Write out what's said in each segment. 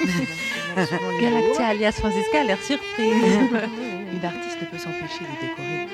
Galactia alias Francisca a l'air surprise. Une artiste ne peut s'empêcher de décorer.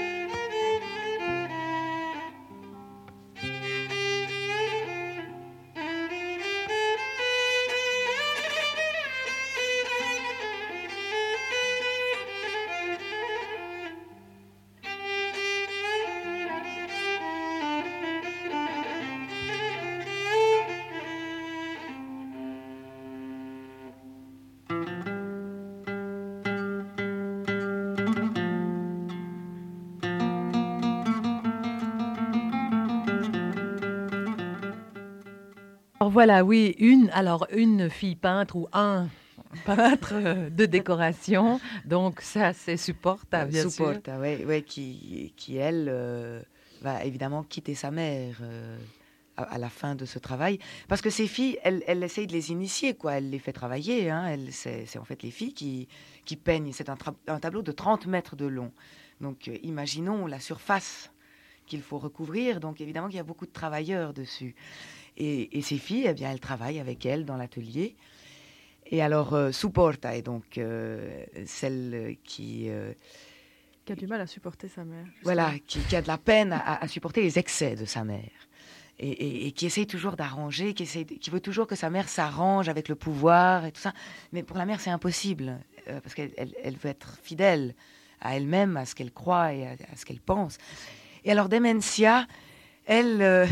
Alors voilà, oui, une fille peintre ou un peintre de décoration. Donc ça, c'est Supporta, bien sûr. Supporta, ouais, qui elle, va évidemment quitter sa mère à la fin de ce travail. Parce que ces filles, elle essaye de les initier, quoi. Elle les fait travailler. Hein. C'est en fait les filles qui peignent. C'est un tableau de 30 mètres de long. Donc imaginons la surface qu'il faut recouvrir. Donc évidemment qu'il y a beaucoup de travailleurs dessus. Et ces filles, eh bien, elles travaillent avec elle dans l'atelier. Et alors, Supporta est donc celle qui a du mal à supporter sa mère. Voilà, qui a de la peine à supporter les excès de sa mère. Et qui essaye toujours d'arranger, qui veut toujours que sa mère s'arrange avec le pouvoir et tout ça. Mais pour la mère, c'est impossible, parce qu'elle veut être fidèle à elle-même, à ce qu'elle croit et à ce qu'elle pense. Et alors, Dementia, elle...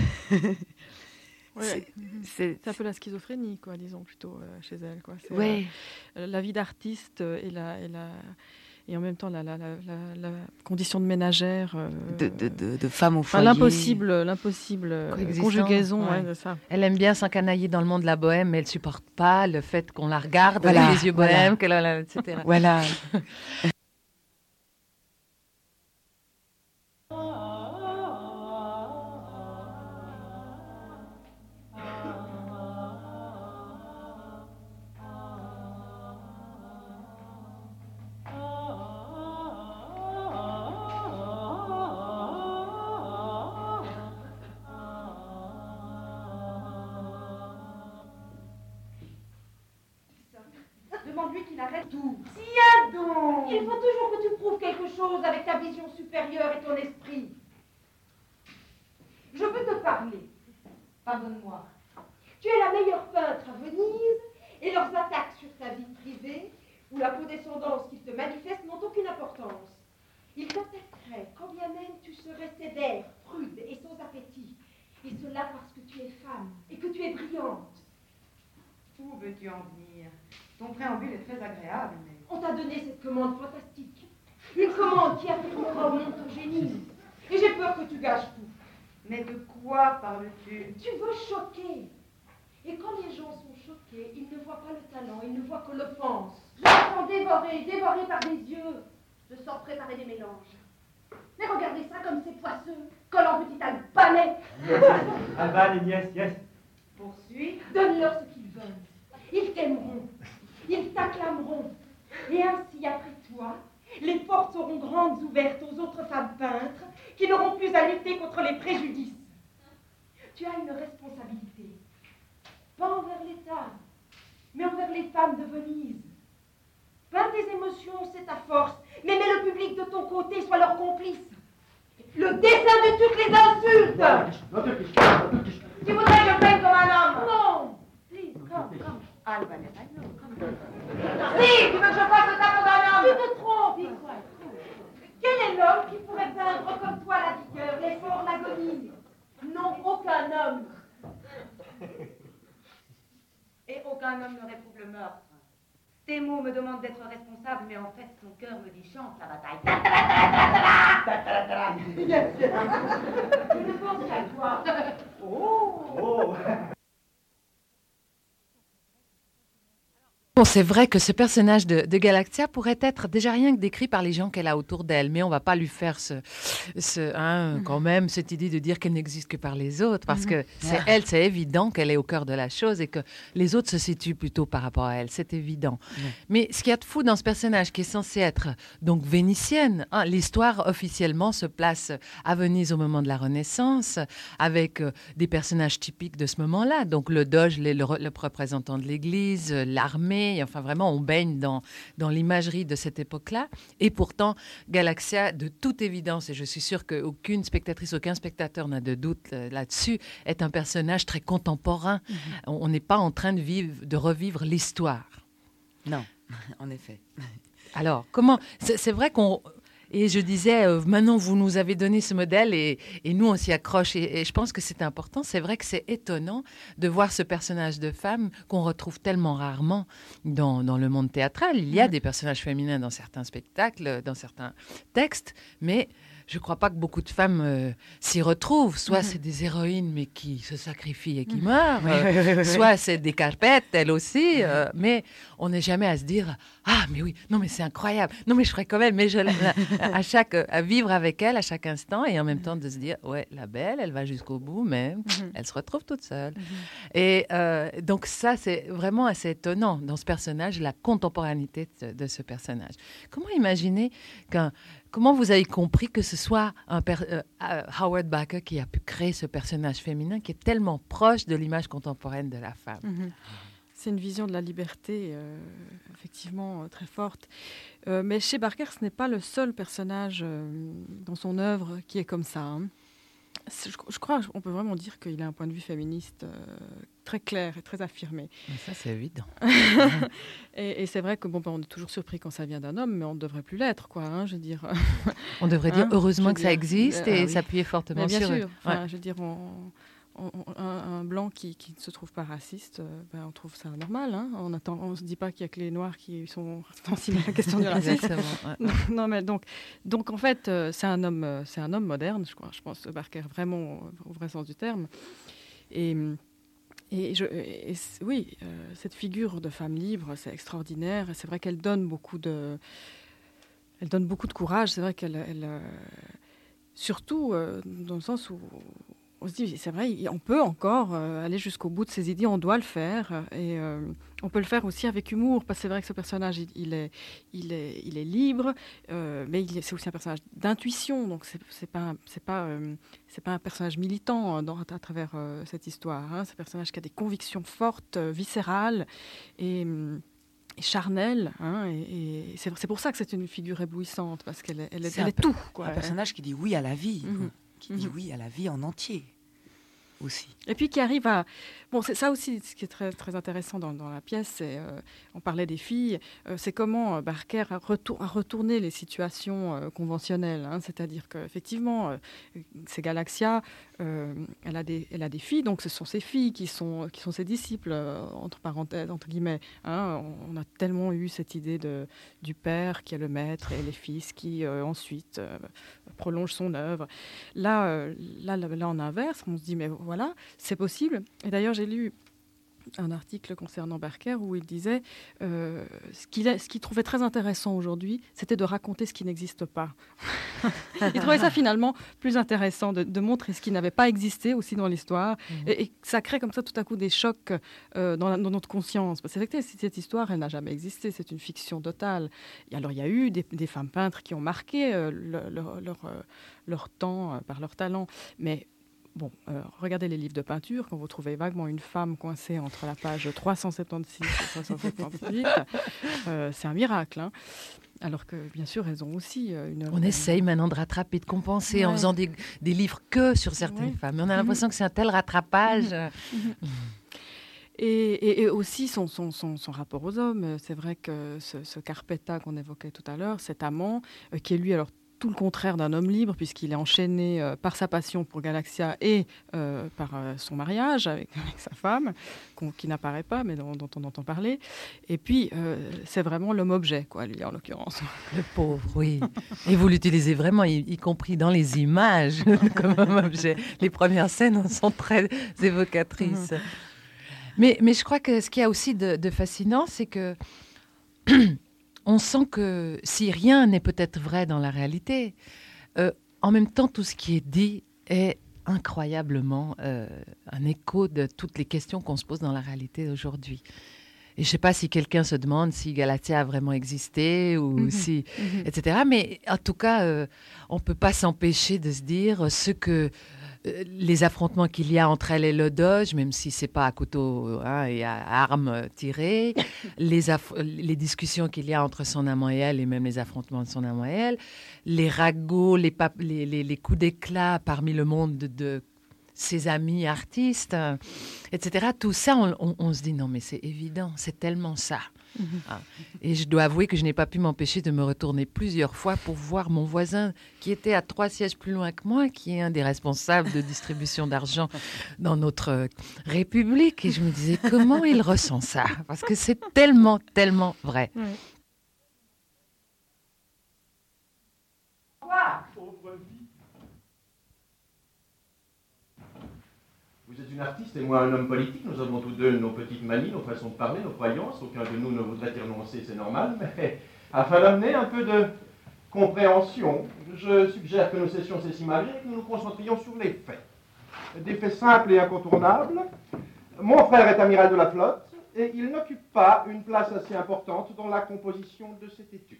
c'est un peu la schizophrénie, quoi, disons, plutôt, chez elle. Quoi. C'est, ouais. La vie d'artiste et en même temps la condition de ménagère. De femme au foyer. L'impossible conjugaison, ouais. De ça. Elle aime bien s'encanailler dans le monde de la bohème, mais elle supporte pas le fait qu'on la regarde avec les yeux bohèmes, etc. Voilà. Demande-lui qu'il arrête tout. Tiens donc! Il faut toujours que tu prouves quelque chose avec ta vision supérieure et ton esprit. Je veux te parler. Pardonne-moi. Tu es la meilleure peintre à Venise et leurs attaques sur ta vie privée ou la condescendance qu'ils te manifestent n'ont aucune importance. Ils t'attaqueraient quand bien même tu serais sévère, prude et sans appétit. Et cela parce que tu es femme et que tu es brillante. Où veux-tu en venir? Ton préambule est très agréable, mais... On t'a donné cette commande fantastique. Une commande qui affirmera au monde ton génie. Et j'ai peur que tu gâches tout. Mais de quoi parles-tu? Tu veux choquer. Et quand les gens sont choqués, ils ne voient pas le talent, ils ne voient que l'offense. Je me sens dévorée par des yeux. Je sors préparer des mélanges. Mais regardez ça comme c'est poisseux. Collant petit albanais. Alban, yes. Poursuis. Donne-leur ce qu'ils veulent. Ils t'aimeront. Ils t'acclameront. Et ainsi, après toi, les portes seront grandes ouvertes aux autres femmes peintres qui n'auront plus à lutter contre les préjudices. Tu as une responsabilité. Pas envers l'État, mais envers les femmes de Venise. Peins tes émotions, c'est ta force, mais mets le public de ton côté, sois leur complice. Le dessein de toutes les insultes. Tu voudrais que je peigne comme un homme? Non. Please, come. Alban, I know, come. Si, tu veux que je fasse le tableau d'un homme? Tu te trompes. Quel est l'homme qui pourrait peindre comme toi la vigueur, l'effort, l'agonie? Non, aucun homme. Et aucun homme ne réprouve le meurtre. Tes mots me demandent d'être responsable, mais en fait, ton cœur me dit chante la bataille. Je ne pense qu'à toi. Oh. Bon, c'est vrai que ce personnage de Galaxia pourrait être déjà rien que décrit par les gens qu'elle a autour d'elle, mais on va pas lui faire quand même cette idée de dire qu'elle n'existe que par les autres, parce que c'est évident qu'elle est au cœur de la chose et que les autres se situent plutôt par rapport à elle, c'est évident. Mais ce qu'il y a de fou dans ce personnage qui est censé être donc vénitienne, l'histoire officiellement se place à Venise au moment de la Renaissance, avec des personnages typiques de ce moment-là, donc le doge, le représentant de l'Église, l'armée. Enfin, vraiment, on baigne dans l'imagerie de cette époque-là. Et pourtant, Galaxia, de toute évidence, et je suis sûre qu'aucune spectatrice, aucun spectateur n'a de doute là-dessus, est un personnage très contemporain. On n'est pas en train de revivre l'histoire. Non, en effet. Alors, comment... C'est vrai qu'on... Et je disais, maintenant, vous nous avez donné ce modèle et nous, on s'y accroche. Et je pense que c'est important. C'est vrai que c'est étonnant de voir ce personnage de femme qu'on retrouve tellement rarement dans le monde théâtral. Il y a des personnages féminins dans certains spectacles, dans certains textes, mais je ne crois pas que beaucoup de femmes s'y retrouvent. Soit c'est des héroïnes, mais qui se sacrifient et qui meurent. Soit c'est des carpettes, elles aussi. Mais on n'est jamais à se dire « Ah, mais oui, non, mais c'est incroyable. Non, mais je ferais quand même. » Mais à vivre avec elle à chaque instant et en même temps de se dire « Ouais, la belle, elle va jusqu'au bout, mais elle se retrouve toute seule. » Et donc ça, c'est vraiment assez étonnant dans ce personnage, la contemporanéité de ce personnage. Comment imaginer Comment vous avez compris que ce soit Howard Baker qui a pu créer ce personnage féminin qui est tellement proche de l'image contemporaine de la femme? C'est une vision de la liberté, effectivement, très forte. Mais chez Barker, ce n'est pas le seul personnage dans son œuvre qui est comme ça. Hein. Je crois qu'on peut vraiment dire qu'il a un point de vue féministe très clair et très affirmé. Mais ça, c'est évident. et c'est vrai que on est toujours surpris quand ça vient d'un homme, mais on ne devrait plus l'être, quoi. Hein, je veux dire. On devrait dire heureusement que ça existe et s'appuyer fortement sur eux. Bien sûr. Enfin, je veux dire, un blanc qui ne se trouve pas raciste, on trouve ça normal. Hein. On ne se dit pas qu'il n'y a que les Noirs qui sont sensibles à la question du racisme. Non, mais donc en fait, c'est un homme moderne, je pense, Barker, vraiment au vrai sens du terme. Oui, cette figure de femme libre, c'est extraordinaire. Et c'est vrai qu'elle donne beaucoup de courage. C'est vrai qu'elle surtout dans le sens où on se dit, c'est vrai, on peut encore aller jusqu'au bout de ses idées, on doit le faire, et on peut le faire aussi avec humour, parce que c'est vrai que ce personnage, il est libre, mais c'est aussi un personnage d'intuition, donc c'est pas un personnage militant à travers cette histoire. Hein. C'est un personnage qui a des convictions fortes, viscérales et charnelle, hein, et c'est pour ça que c'est une figure éblouissante, parce qu'elle est tout. Quoi. Un personnage qui dit oui à la vie, qui dit oui à la vie en entier aussi. Et puis qui arrive à... Bon, c'est ça aussi, ce qui est très, très intéressant dans la pièce, c'est, on parlait des filles, c'est comment Barker a retourné les situations conventionnelles. Hein, c'est-à-dire qu'effectivement, c'est Galaxia, elle a des filles, donc ce sont ses filles qui sont ses disciples, entre parenthèses, entre guillemets. Hein, on a tellement eu cette idée du père qui est le maître et les fils qui ensuite prolongent son œuvre. Là, en inverse, on se dit, mais voilà, c'est possible. Et d'ailleurs, j'ai lu un article concernant Barker où il disait ce qu'il trouvait très intéressant aujourd'hui, c'était de raconter ce qui n'existe pas. Il trouvait ça finalement plus intéressant de montrer ce qui n'avait pas existé aussi dans l'histoire, et ça crée comme ça tout à coup des chocs dans notre conscience. Parce que cette histoire, elle n'a jamais existé, c'est une fiction totale. Et alors il y a eu des femmes peintres qui ont marqué leur temps par leur talent, mais bon, regardez les livres de peinture, quand vous trouvez vaguement une femme coincée entre la page 376 et 378, c'est un miracle. Hein. Alors que, bien sûr, elles ont aussi une... On essaye maintenant de rattraper, de compenser en faisant des livres que sur certaines femmes. Mais on a l'impression que c'est un tel rattrapage. Et aussi son rapport aux hommes. C'est vrai que ce Carpetta qu'on évoquait tout à l'heure, cet amant, qui est lui, alors, tout le contraire d'un homme libre, puisqu'il est enchaîné par sa passion pour Galaxia et par son mariage avec sa femme, qui n'apparaît pas, mais dont on entend parler. Et puis, c'est vraiment l'homme-objet, quoi, lui, en l'occurrence. Le pauvre, oui. Et vous l'utilisez vraiment, y compris dans les images, comme homme-objet. Les premières scènes sont très évocatrices. Mais je crois que ce qu'il y a aussi de fascinant, c'est que on sent que si rien n'est peut-être vrai dans la réalité, en même temps, tout ce qui est dit est incroyablement un écho de toutes les questions qu'on se pose dans la réalité d'aujourd'hui. Et je ne sais pas si quelqu'un se demande si Galatia a vraiment existé ou si, etc. Mais en tout cas, on ne peut pas s'empêcher de se dire ce que les affrontements qu'il y a entre elle et le Doge, même si c'est pas à couteau et à armes tirées, les discussions qu'il y a entre son amant et elle, et même les affrontements de son amant et elle, les ragots, les coups d'éclat parmi le monde de ses amis artistes, etc. Tout ça, on se dit non mais c'est évident, c'est tellement ça. Ah. Et je dois avouer que je n'ai pas pu m'empêcher de me retourner plusieurs fois pour voir mon voisin qui était à 3 sièges plus loin que moi, qui est un des responsables de distribution d'argent dans notre République. Et je me disais, comment il ressent ça? Parce que c'est tellement, tellement vrai. Ouais. Pauvre vie. Vous êtes une artiste et moi un homme politique. Nous avons tous deux nos petites manies, nos façons de parler, nos croyances. Aucun de nous ne voudrait y renoncer, c'est normal. Mais afin d'amener un peu de compréhension, je suggère que nous cessions ces images et que nous nous concentrions sur les faits. Des faits simples et incontournables. Mon frère est amiral de la flotte et il n'occupe pas une place assez importante dans la composition de cette étude.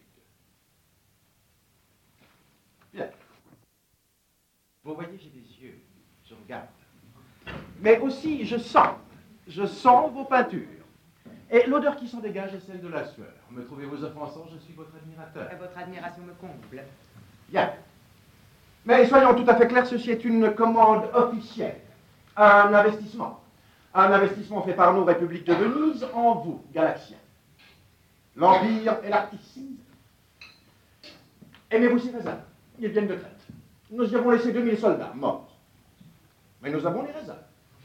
Bien. Vous voyez, j'ai des yeux. Je regarde. Mais aussi, je sens vos peintures. Et l'odeur qui s'en dégage est celle de la sueur. Me trouvez-vous offensant? Je suis votre admirateur. Votre admiration me comble. Bien. Mais soyons tout à fait clairs, ceci est une commande officielle. Un investissement. Un investissement fait par nous, République de Venise, en vous, Galaxiens. L'Empire et l'artiste. Aimez-vous ces raisins? Ils viennent de Crète. Nous y avons laissé 2000 soldats morts. Mais nous avons les raisins.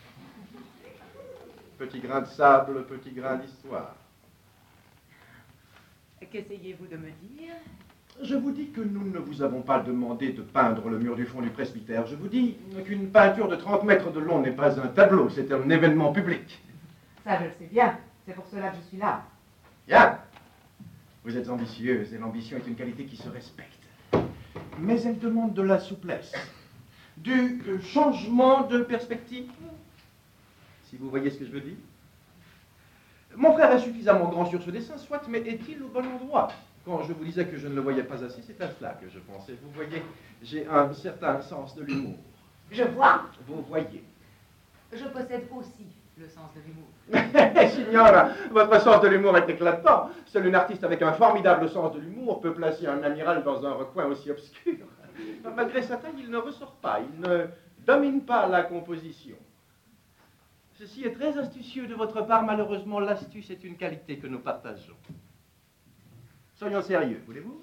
Petit grain de sable, petit grain d'histoire. Qu'essayez-vous de me dire? Je vous dis que nous ne vous avons pas demandé de peindre le mur du fond du presbytère. Je vous dis qu'une peinture de 30 mètres de long n'est pas un tableau, c'est un événement public. Ça, je le sais bien. C'est pour cela que je suis là. Bien. Vous êtes ambitieuse et l'ambition est une qualité qui se respecte. Mais elle demande de la souplesse, du changement de perspective. Si vous voyez ce que je veux dire. Mon frère est suffisamment grand sur ce dessin, soit, mais est-il au bon endroit? Quand je vous disais que je ne le voyais pas assez, c'est à cela que je pensais. Vous voyez, j'ai un certain sens de l'humour. Je vois. Vous voyez. Je possède aussi le sens de l'humour. Signora, votre sens de l'humour est éclatant. Seul une artiste avec un formidable sens de l'humour peut placer un amiral dans un recoin aussi obscur. Malgré sa taille, il ne ressort pas, il ne domine pas la composition. Ceci est très astucieux de votre part. Malheureusement, l'astuce est une qualité que nous partageons. Soyons sérieux, voulez-vous?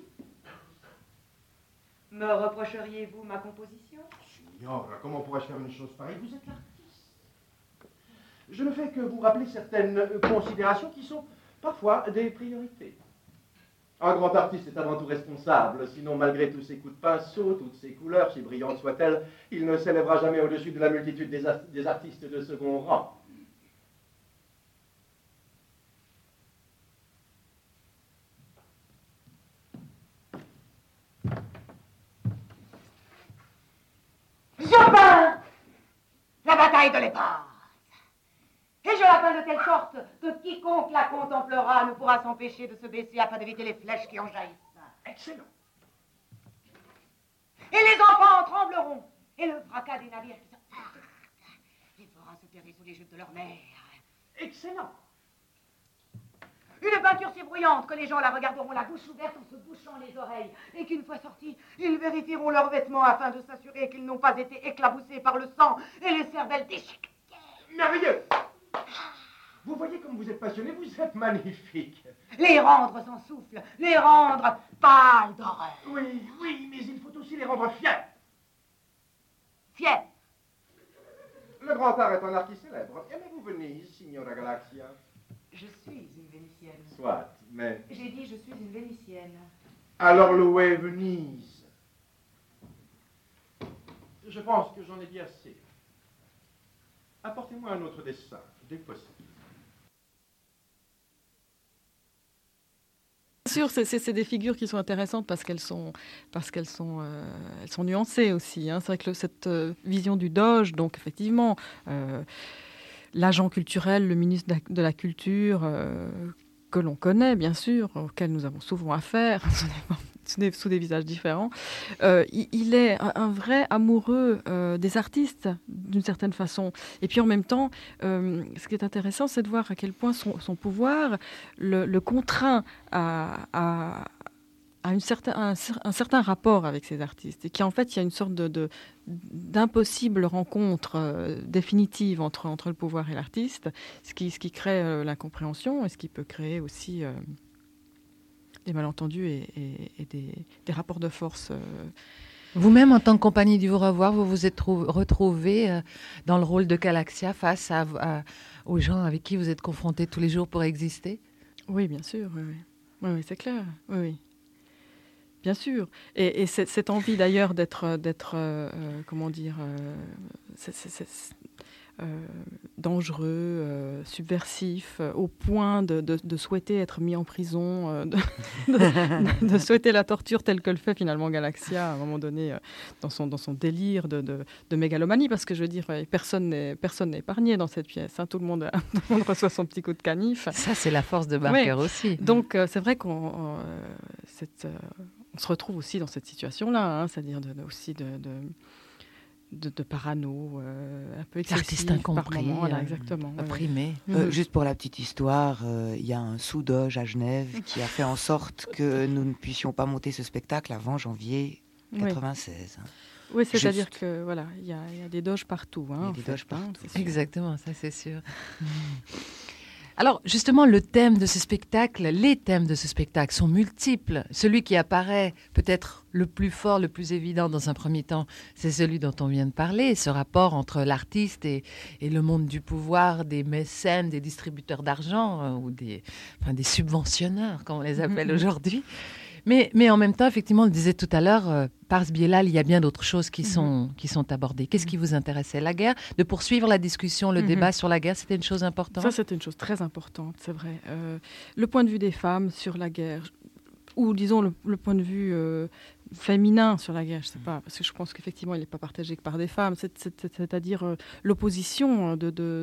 Me reprocheriez-vous ma composition? Signora, comment pourrais-je faire une chose pareille? Vous êtes l'artiste. Je ne fais que vous rappeler certaines considérations qui sont parfois des priorités. Un grand artiste est avant tout responsable, sinon malgré tous ses coups de pinceau, toutes ses couleurs, si brillantes soient-elles, il ne s'élèvera jamais au-dessus de la multitude des artistes de second rang. Je peins la bataille de l'Épave. Et je la peins de telle sorte que quiconque la contemplera ne pourra s'empêcher de se baisser afin d'éviter les flèches qui en jaillissent. Excellent. Et les enfants en trembleront. Et le fracas des navires qui se heurtent. Les forains se tairaient sous les jupes de leur mère. Excellent. Une peinture si bruyante que les gens la regarderont la bouche ouverte en se bouchant les oreilles. Et qu'une fois sortis, ils vérifieront leurs vêtements afin de s'assurer qu'ils n'ont pas été éclaboussés par le sang et les cervelles déchiquetées. Merveilleux. Vous voyez comme vous êtes passionné, vous êtes magnifique. Les rendre sans souffle, les rendre pâles d'horreur. Oui, oui, mais il faut aussi les rendre fiers. Fiers. Le grand art est un art qui célèbre. Aimez-vous Venise, signora Galaxia? Je suis une Vénitienne. Soit, mais... J'ai dit je suis une Vénitienne. Alors louez Venise. Je pense que j'en ai dit assez. Apportez-moi un autre dessin, dès que possible. sûr, c'est des figures qui sont intéressantes parce qu'elles sont nuancées aussi. Hein. C'est vrai que cette vision du Doge, donc effectivement, l'agent culturel, le ministre de la Culture, que l'on connaît bien sûr, auquel nous avons souvent affaire, sous des visages différents, il est un vrai amoureux des artistes, d'une certaine façon. Et puis en même temps, ce qui est intéressant, c'est de voir à quel point son pouvoir le contraint à un certain rapport avec ces artistes. Et qu'en fait, il y a une sorte d'impossible rencontre définitive entre le pouvoir et l'artiste, ce qui crée l'incompréhension et ce qui peut créer aussi... des malentendus et des rapports de force. Vous-même, en tant que compagnie du Au revoir, vous vous êtes retrouvé dans le rôle de Galaxia face aux gens avec qui vous êtes confrontés tous les jours pour exister? Oui, bien sûr. Oui, c'est clair. Oui. Bien sûr. Et cette envie d'ailleurs d'être comment dire, dangereux, subversif, au point de souhaiter être mis en prison, de souhaiter la torture telle que le fait finalement Galaxia à un moment donné dans son délire de mégalomanie, parce que je veux dire, personne n'est épargné dans cette pièce. Hein, tout le monde reçoit son petit coup de canif. Ça, c'est la force de Barker aussi. Donc, c'est vrai qu'on se retrouve aussi dans cette situation-là, hein, c'est-à-dire aussi de parano, un peu excessif. L'artiste incompris, voilà, exactement, opprimé. Juste pour la petite histoire, il y a un sous-doge à Genève qui a fait en sorte que nous ne puissions pas monter ce spectacle avant janvier 96. Oui, c'est-à-dire que voilà, il y a des doges partout. Hein, il y a des doges partout. Exactement, ça c'est sûr. Alors, justement, les thèmes de ce spectacle sont multiples. Celui qui apparaît peut-être le plus fort, le plus évident dans un premier temps, c'est celui dont on vient de parler, ce rapport entre l'artiste et le monde du pouvoir, des mécènes, des distributeurs d'argent ou des subventionneurs, comme on les appelle aujourd'hui. Mais en même temps, effectivement, on le disait tout à l'heure, par ce biais-là, il y a bien d'autres choses qui sont abordées. Qu'est-ce qui vous intéressait? La guerre? De poursuivre la discussion, le débat sur la guerre, c'était une chose importante? Ça, c'était une chose très importante, c'est vrai. Le point de vue des femmes sur la guerre, ou disons le point de vue féminin sur la guerre, je ne sais pas, parce que je pense qu'effectivement, il n'est pas partagé que par des femmes, c'est-à-dire l'opposition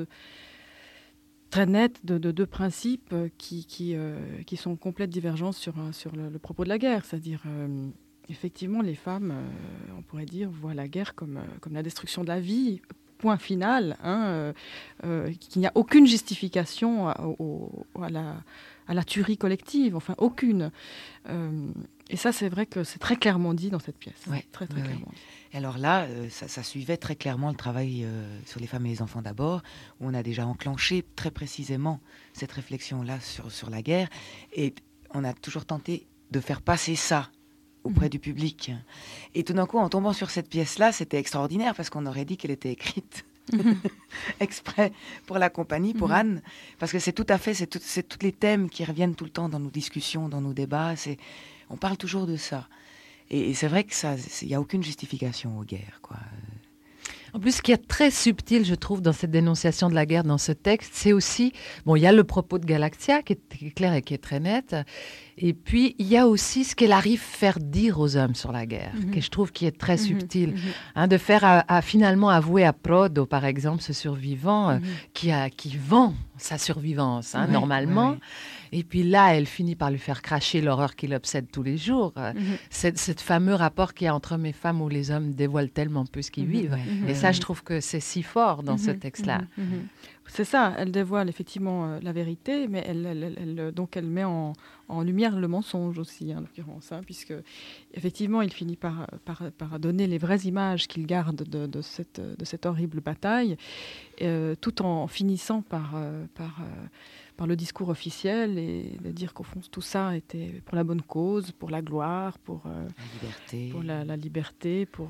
très nette de deux principes qui sont en complète divergence sur le propos de la guerre. C'est-à-dire, effectivement, les femmes, on pourrait dire, voient la guerre comme la destruction de la vie, point final, hein, qu'il n'y a aucune justification à la tuerie collective, enfin aucune. Et ça, c'est vrai que c'est très clairement dit dans cette pièce. Ouais, très clairement. Et alors là, ça suivait très clairement le travail sur les femmes et les enfants d'abord, où on a déjà enclenché très précisément cette réflexion-là sur la guerre. Et on a toujours tenté de faire passer ça auprès du public. Et tout d'un coup, en tombant sur cette pièce-là, c'était extraordinaire, parce qu'on aurait dit qu'elle était écrite exprès pour la compagnie, pour Anne, parce que c'est tout à fait, c'est tous les thèmes qui reviennent tout le temps dans nos discussions, dans nos débats. On parle toujours de ça. Et c'est vrai que il n'y a aucune justification aux guerres, quoi. En plus, ce qui est très subtil, je trouve, dans cette dénonciation de la guerre, dans ce texte, c'est aussi... Bon, il y a le propos de Galaxia, qui est clair et qui est très net. Et puis, il y a aussi ce qu'elle arrive à faire dire aux hommes sur la guerre, que je trouve qui est très subtil. Hein, de faire finalement avouer à Prodo, par exemple, ce survivant, qui vend sa survivance, hein, normalement. Oui. Et puis là, elle finit par lui faire cracher l'horreur qui l'obsède tous les jours. Cette fameux rapport qu'il y a entre hommes et femmes où les hommes dévoilent tellement peu ce qu'ils vivent. Et ça, je trouve que c'est si fort dans ce texte-là. C'est ça, elle dévoile effectivement la vérité, mais donc elle met en lumière le mensonge aussi, en l'occurrence, hein, puisque effectivement, il finit par donner les vraies images qu'il garde de cette horrible bataille, tout en finissant par le discours officiel et de dire qu'au fond, tout ça était pour la bonne cause, pour la gloire, pour la liberté, pour la liberté, pour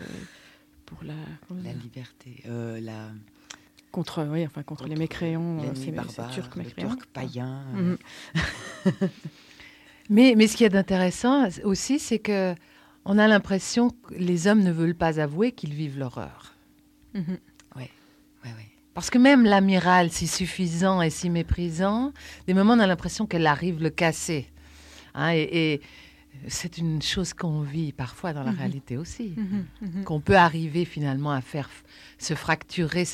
la liberté, contre les mécréants, ces Turcs mécréants, Turcs païens. Mais ce qui est intéressant aussi, c'est que on a l'impression que les hommes ne veulent pas avouer qu'ils vivent l'horreur. Oui. Parce que même l'amiral, si suffisant et si méprisant, des moments on a l'impression qu'elle arrive le casser. Hein, et c'est une chose qu'on vit parfois dans la réalité aussi, qu'on peut arriver finalement à faire se fracturer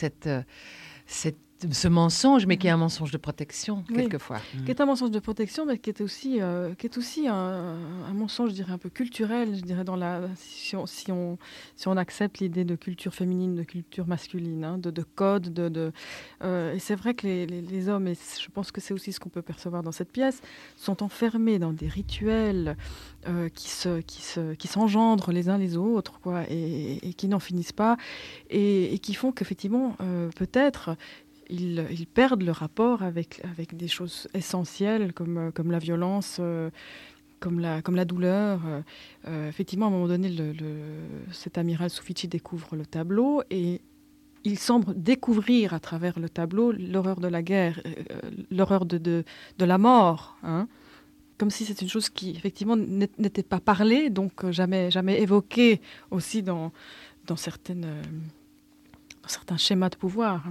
ce mensonge, mais qui est un mensonge de protection, quelquefois. Qui est un mensonge de protection, mais qui est aussi un mensonge, je dirais, un peu culturel, je dirais, si on accepte l'idée de culture féminine, de culture masculine, hein, de code, et c'est vrai que les hommes, et je pense que c'est aussi ce qu'on peut percevoir dans cette pièce, sont enfermés dans des rituels qui s'engendrent les uns les autres, quoi, et qui n'en finissent pas, et qui font qu'effectivement, peut-être, ils perdent le rapport avec des choses essentielles comme la violence, comme la douleur. Effectivement, à un moment donné, cet amiral Soufici découvre le tableau et il semble découvrir à travers le tableau l'horreur de la guerre, l'horreur de la mort. Hein, comme si c'est une chose qui, effectivement, n'était pas parlée, donc jamais évoquée aussi dans certains schémas de pouvoir.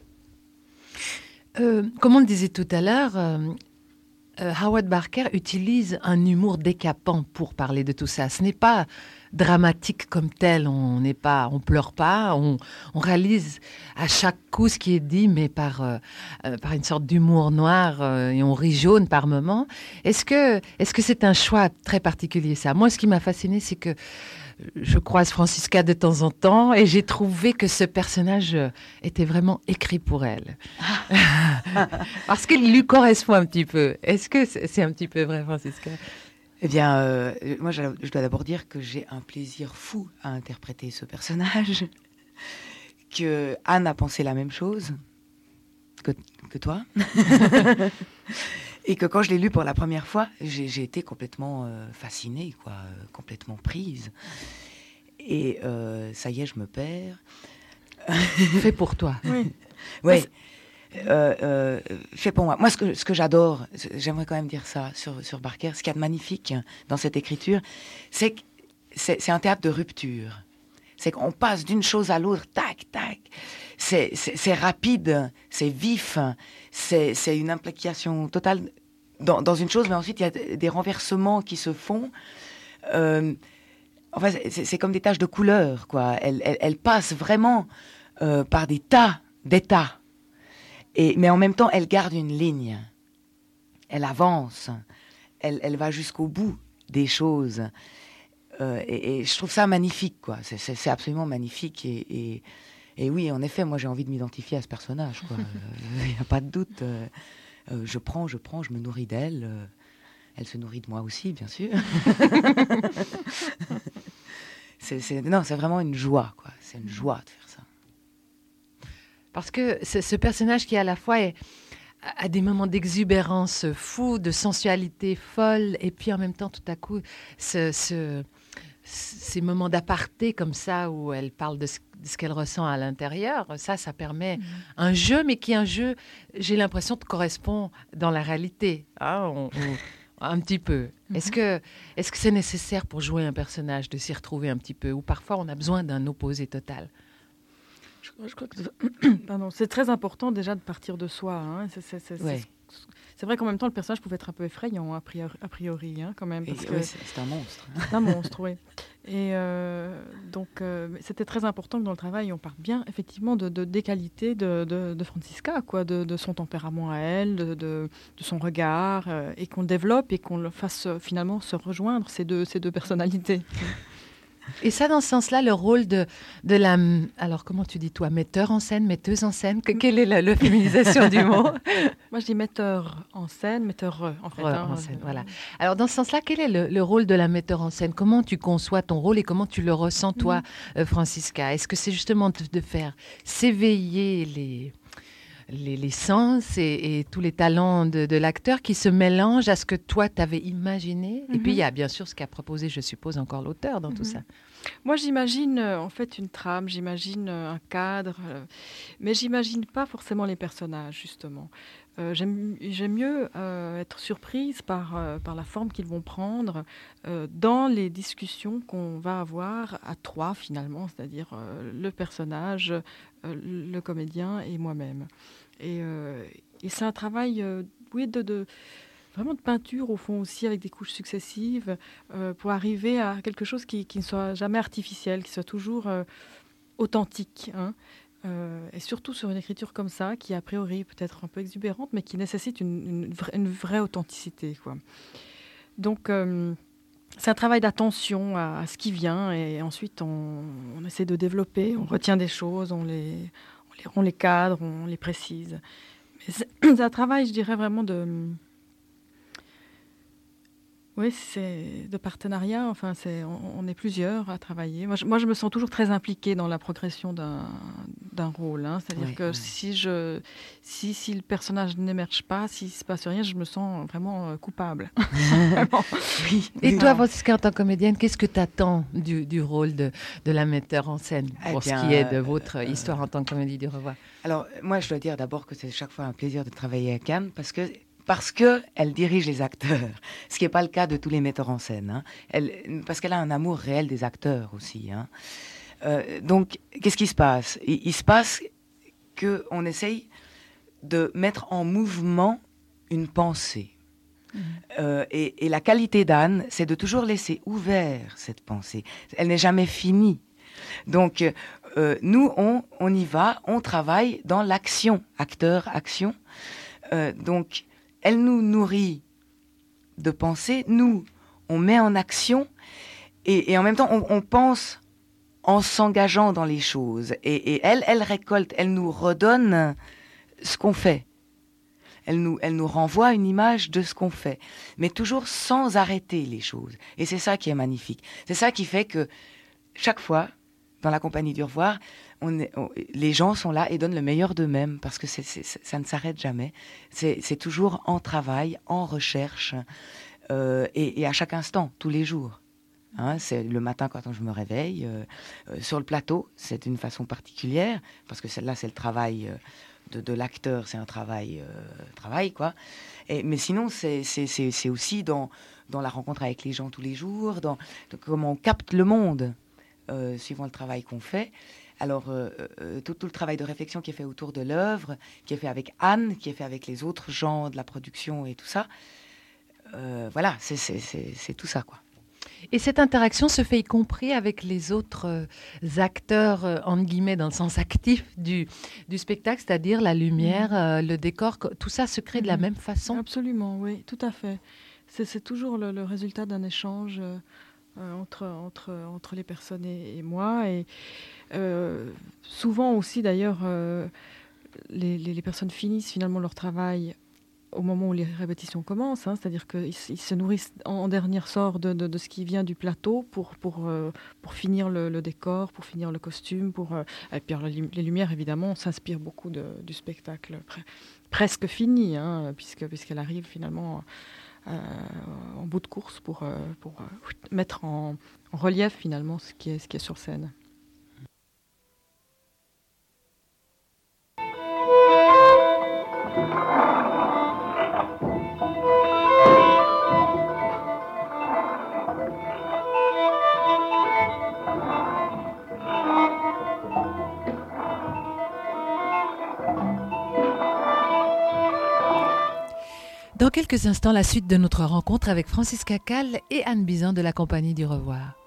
Comme on le disait tout à l'heure, Howard Barker utilise un humour décapant pour parler de tout ça. Ce n'est pas dramatique comme tel, on pleure pas, on réalise à chaque coup ce qui est dit, mais par une sorte d'humour noir, et on rit jaune par moments. Est-ce que c'est un choix très particulier, ça? Moi, ce qui m'a fasciné, c'est que je croise Francisca de temps en temps et j'ai trouvé que ce personnage était vraiment écrit pour elle. Parce qu'il lui correspond un petit peu. Est-ce que c'est un petit peu vrai, Francisca? Eh bien, moi, je dois d'abord dire que j'ai un plaisir fou à interpréter ce personnage, que Anne a pensé la même chose que toi. Et que quand je l'ai lu pour la première fois, j'ai été complètement fascinée, quoi, complètement prise. Et ça y est, je me perds. Fait pour toi. Oui. Ouais. Fait pour moi. Moi, ce que j'adore, j'aimerais quand même dire ça sur Barker, ce qu'il y a de magnifique dans cette écriture, c'est que c'est un théâtre de rupture. C'est qu'on passe d'une chose à l'autre, tac, tac. C'est rapide, c'est vif, c'est une implication totale dans une chose, mais ensuite il y a des renversements qui se font. Enfin, c'est comme des taches de couleur, quoi. Elle passe vraiment par des tas d'états. Mais en même temps, elle garde une ligne. Elle avance. Elle va jusqu'au bout des choses. Et je trouve ça magnifique, quoi. C'est absolument magnifique. Et oui, en effet, moi, j'ai envie de m'identifier à ce personnage, quoi. Il n'y a pas de doute. Je prends, je me nourris d'elle. Elle se nourrit de moi aussi, bien sûr. Non, c'est vraiment une joie, quoi. C'est une joie de faire ça. Parce que ce personnage qui, à la fois, a des moments d'exubérance fou, de sensualité folle, et puis en même temps, tout à coup, ces moments d'aparté comme ça, où elle parle de ce qu'elle ressent à l'intérieur, ça permet un jeu, mais qui est un jeu, j'ai l'impression, te correspond dans la réalité. Hein, un petit peu. Est-ce que c'est nécessaire pour jouer un personnage de s'y retrouver un petit peu, ou parfois on a besoin d'un opposé total? Je crois que c'est très important déjà de partir de soi. Hein. C'est vrai qu'en même temps, le personnage pouvait être un peu effrayant, a priori, hein, quand même. Parce que c'est un monstre. C'est un monstre, oui. Et donc, c'était très important que dans le travail, on parte bien, effectivement, des qualités de Francisca, quoi, de son tempérament à elle, de son regard, et qu'on le développe et qu'on le fasse finalement se rejoindre, ces deux personnalités. Et ça, dans ce sens-là, le rôle de la... Alors, comment tu dis, toi, metteur en scène, metteuse en scène? Quelle est la féminisation du mot? Moi, je dis metteur en scène, metteur en fait. En scène, voilà. Alors, dans ce sens-là, quel est le rôle de la metteur en scène? Comment tu conçois ton rôle et comment tu le ressens, toi, Francisca? Est-ce que c'est justement de faire s'éveiller les sens et tous les talents de l'acteur qui se mélangent à ce que toi, tu avais imaginé? Et puis, il y a bien sûr ce qu'a proposé, je suppose, encore l'auteur dans tout ça. Moi, j'imagine en fait une trame, j'imagine un cadre, mais j'imagine pas forcément les personnages, justement. J'aime mieux être surprise par la forme qu'ils vont prendre dans les discussions qu'on va avoir à trois, finalement, c'est-à-dire le personnage, le comédien et moi-même. Et c'est un travail, oui, vraiment de peinture, au fond, aussi, avec des couches successives, pour arriver à quelque chose qui ne soit jamais artificiel, qui soit toujours authentique, hein. Et surtout sur une écriture comme ça, qui a priori peut-être un peu exubérante, mais qui nécessite une vraie authenticité, quoi. Donc, c'est un travail d'attention à ce qui vient, et ensuite on essaie de développer, on retient des choses, on les cadre, on les précise. Mais c'est un travail, je dirais, vraiment c'est de partenariat. Enfin, on est plusieurs à travailler. Moi, je me sens toujours très impliquée dans la progression d'un rôle, hein. C'est-à-dire que si le personnage n'émerge pas, s'il ne se passe rien, je me sens vraiment coupable. Oui. Et toi, Francisca, en tant que comédienne, qu'est-ce que tu attends du rôle de la metteur en scène pour ce qui est de votre histoire en tant que comédie du Revoir? Alors, moi, je dois dire d'abord que c'est chaque fois un plaisir de travailler avec Anne, parce qu'elle dirige les acteurs, ce qui n'est pas le cas de tous les metteurs en scène, hein. Parce qu'elle a un amour réel des acteurs aussi, hein. Donc, qu'est-ce qui se passe? Il se passe qu'on essaye de mettre en mouvement une pensée. Et la qualité d'Anne, c'est de toujours laisser ouvert cette pensée. Elle n'est jamais finie. Donc, nous, on y va, on travaille dans l'action, acteur-action. Donc, elle nous nourrit de pensée, nous, on met en action, et en même temps, on pense en s'engageant dans les choses. Et elle récolte, elle nous redonne ce qu'on fait. Elle nous renvoie une image de ce qu'on fait, mais toujours sans arrêter les choses. Et c'est ça qui est magnifique. C'est ça qui fait que chaque fois, dans la compagnie du Revoir, les gens sont là et donnent le meilleur d'eux-mêmes, parce que ça ne s'arrête jamais. C'est toujours en travail, en recherche, et à chaque instant, tous les jours. Hein, c'est le matin quand je me réveille. Sur le plateau, c'est une façon particulière, parce que là, c'est le travail de l'acteur, c'est un travail, quoi. Mais sinon, c'est aussi dans la rencontre avec les gens tous les jours, dans comment on capte le monde, suivant le travail qu'on fait. Alors, tout le travail de réflexion qui est fait autour de l'œuvre, qui est fait avec Anne, qui est fait avec les autres gens de la production et tout ça, voilà, c'est tout ça, quoi. Et cette interaction se fait y compris avec les autres acteurs, entre guillemets, dans le sens actif du spectacle, c'est-à-dire la lumière, le décor, tout ça se crée de la même façon? Absolument, oui, tout à fait. C'est toujours le résultat d'un échange entre les personnes et moi. Et souvent aussi, d'ailleurs, les personnes finissent finalement leur travail au moment où les répétitions commencent, hein, c'est-à-dire qu'ils se nourrissent en dernier ressort de ce qui vient du plateau pour finir le décor, pour finir le costume, et puis les lumières, évidemment, on s'inspire beaucoup du spectacle presque fini, hein, puisqu'elle arrive finalement en bout de course pour mettre en relief finalement ce qui est sur scène. Dans quelques instants, la suite de notre rencontre avec Francisca Calle et Anne Bizan de la Compagnie du Revoir.